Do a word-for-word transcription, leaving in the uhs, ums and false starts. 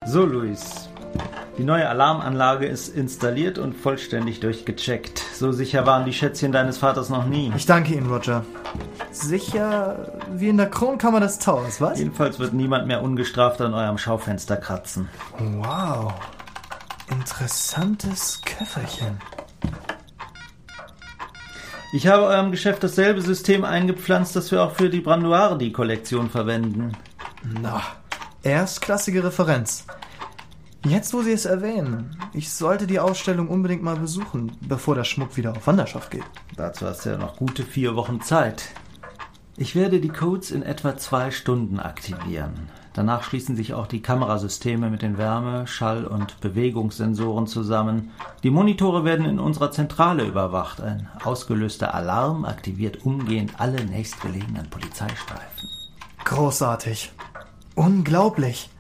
So, Luis. Die neue Alarmanlage ist installiert und vollständig durchgecheckt. So sicher waren die Schätzchen deines Vaters noch nie. Ich danke Ihnen, Roger. Sicher wie in der Kronkammer des Towers, was? Jedenfalls wird niemand mehr ungestraft an eurem Schaufenster kratzen. Wow. Interessantes Köfferchen. Ich habe eurem Geschäft dasselbe System eingepflanzt, das wir auch für die Branduardi-Kollektion verwenden. Na, erstklassige Referenz. Jetzt, wo Sie es erwähnen, ich sollte die Ausstellung unbedingt mal besuchen, bevor der Schmuck wieder auf Wanderschaft geht. Dazu hast du ja noch gute vier Wochen Zeit. Ich werde die Codes in etwa zwei Stunden aktivieren. Danach schließen sich auch die Kamerasysteme mit den Wärme-, Schall- und Bewegungssensoren zusammen. Die Monitore werden in unserer Zentrale überwacht. Ein ausgelöster Alarm aktiviert umgehend alle nächstgelegenen Polizeistreifen. Großartig. Unglaublich.